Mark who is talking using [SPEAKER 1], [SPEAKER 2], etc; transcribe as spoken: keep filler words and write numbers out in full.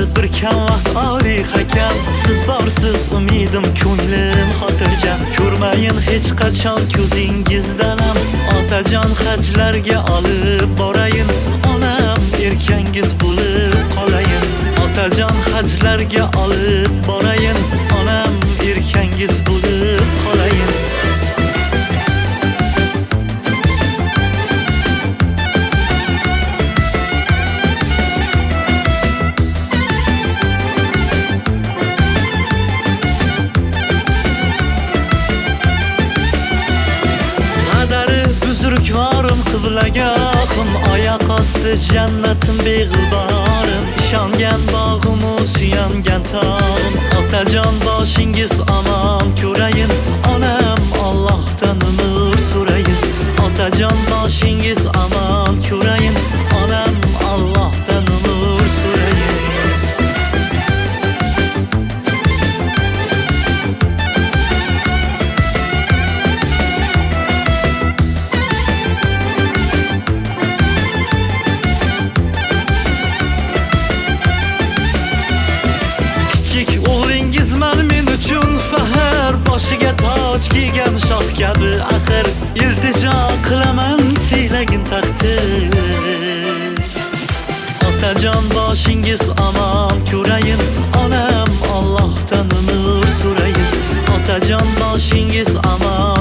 [SPEAKER 1] bir kam vaqt oliy hakam. Siz borsiz umidim, ko'nglim xotirjam. Ko'rmayin hech qachon ko'zingizdan ham. Otajon hajlarga olib borayin, onam erkangiz bo'lib qolayin. Otajon hajlarga olib borayin, onam erkangiz bo'lib qolayin. Buzrukvorim qiblagahim, oyoq osti jannatim beg'ilborim. Ishongan bog'im-u suyangan tog'im. Otajon boshingiz omon ko'rayin, onam Allohdan umr so'rayin. Otajon boshingiz omon ko'rayin, onam Allohdan umr so'rayin. O'g'lingizman men uchun faxr, boshiga toj kiygan shoh kabi axir. Iltijo qilaman siylagin taqdir. Otajon boshingiz omon ko'rayin, onam Allohdan umr so'rayin. Otajon boshingiz omon